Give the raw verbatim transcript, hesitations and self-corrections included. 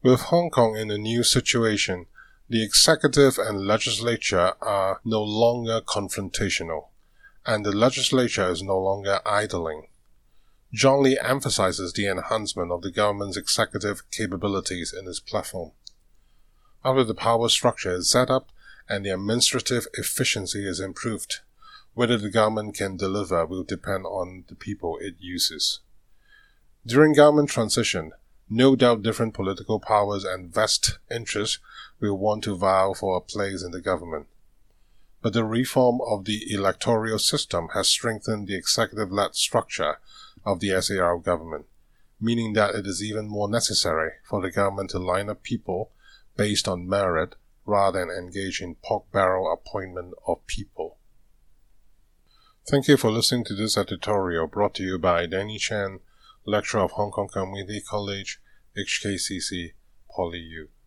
With Hong Kong in a new situation, the executive and legislature are no longer confrontational, and the legislature is no longer idling. John Lee emphasizes the enhancement of the government's executive capabilities in his platform. After the power structure is set up and the administrative efficiency is improved, whether the government can deliver will depend on the people it uses. During government transition, no doubt different political powers and vested interests will want to vie for a place in the government. But the reform of the electoral system has strengthened the executive-led structure of the S A R government, meaning that it is even more necessary for the government to line up people based on merit rather than engage in pork-barrel appointment of people. Thank you for listening to this editorial brought to you by Danny Chan, Lecturer of Hong Kong Community College, H K C C, PolyU.